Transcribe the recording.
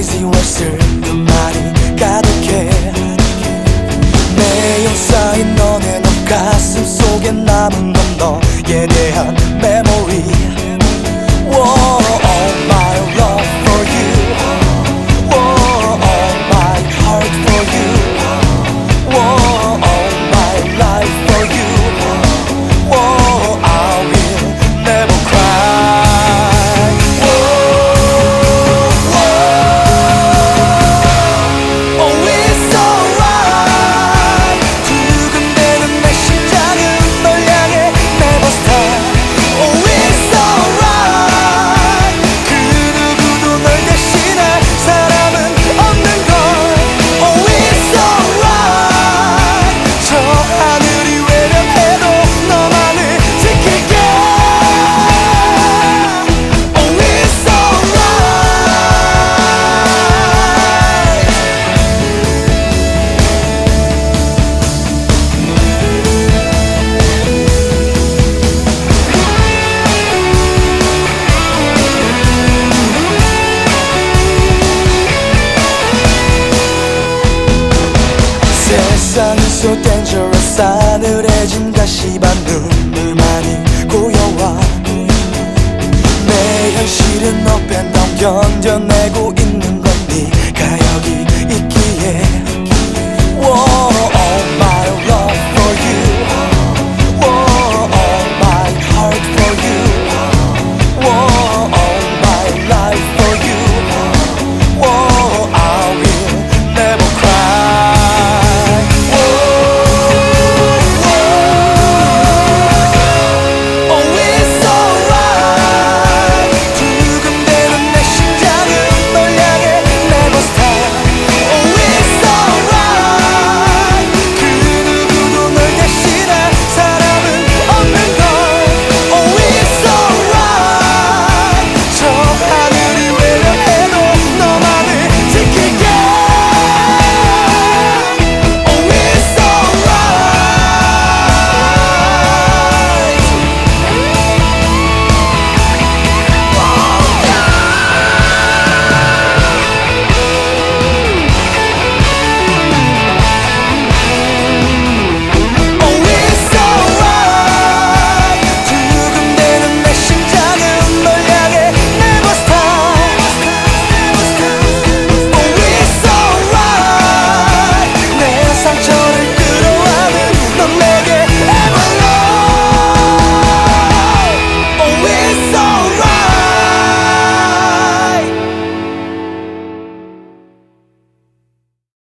crazy words 그 말이 가득해 매일 쌓인 너네 너 가슴 속에 남은 건 너에 대한 메모리 Whoa, all my love for you Whoa, all my heart for you Whoa, all my life for you Whoa, I will never cry Whoa, whoa Oh, it's alright 두근대는 내 심장은 널 향해 never stop Oh, it's alright 그 누구도 널 대신할 사람은 없는 걸 Oh, it's alright 저 하늘이 외면해도 너만을 지킬게 Oh, it's alright 세상이 so dangerous 싸늘해진 가시밭 눈물만이 고여와 내 현실은 up and down 견뎌내고 있는 건 네가 여기 있기에 Whoa,